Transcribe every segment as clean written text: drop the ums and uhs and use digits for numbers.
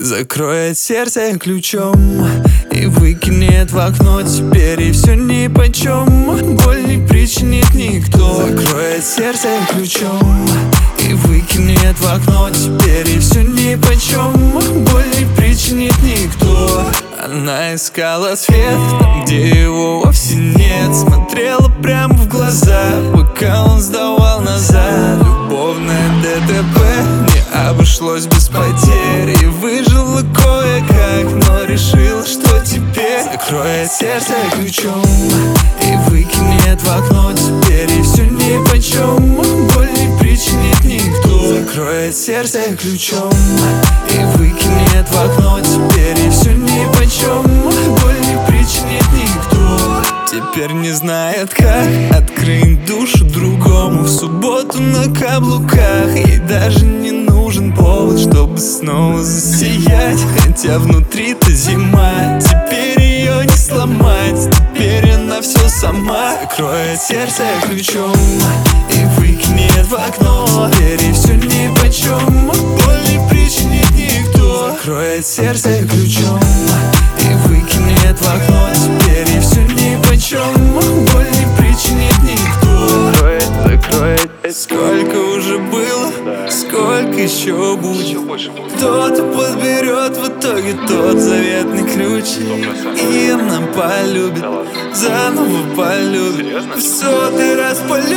Закроет сердце ключом и выкинет в окно. Теперь и все нипочем, боль не причинит никто. Закроет сердце ключом и выкинет в окно. Теперь и все нипочем, боль не причинит никто. Она искала свет там, где его вовсе нет. Смотрела прямо в глаза, пока он сдавал назад. Любовное ДТП не обошлось без потерь. И выжила кое-как, но решила, что теперь закроет сердце ключом и выкинет в окно. Теперь и все нипочем, боль не причинит никто. Закроет сердце ключом и выкинет в окно. Теперь и все нипочем, боль не причинит никто. Теперь не знает, как открыть душу другому в субботу на каблуках. Ей даже не нужен повод, чтобы снова засиять. Хотя внутри-то зима, теперь ее не сломать. Теперь она все сама. Закроет сердце ключом и выкинет в окно. Теперь и все нипочем, боль не причинит никто. Закроет сердце ключом и выкинет в окно. Теперь и все нипочем, боль не причинит никто. Закроет. Сколько уже было, сколько еще будет. Кто-то подберет в итоге тот заветный ключ, и она полюбит, заново полюбит. В сотый раз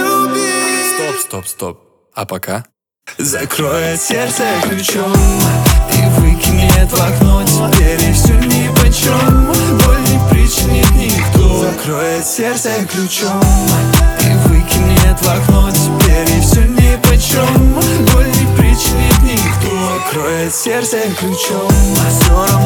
полюбит. Стоп. А пока? Закроет сердце ключом и выкинет в окно. Теперь и все нипочем, боль не причинит никто. Закроет сердце ключом и выкинет в окно. Теперь и все нипочем, боль не причинит никто. Закроет сердце ключом, все равно